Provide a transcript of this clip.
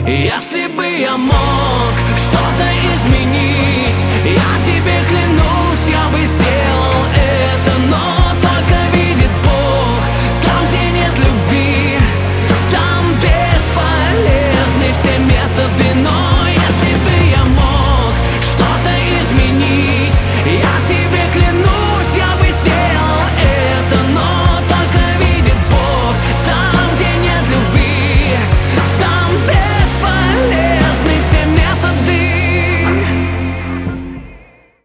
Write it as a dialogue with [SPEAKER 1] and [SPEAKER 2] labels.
[SPEAKER 1] Если бы я мог что-то изменить, я тебе клянусь, я бы сделал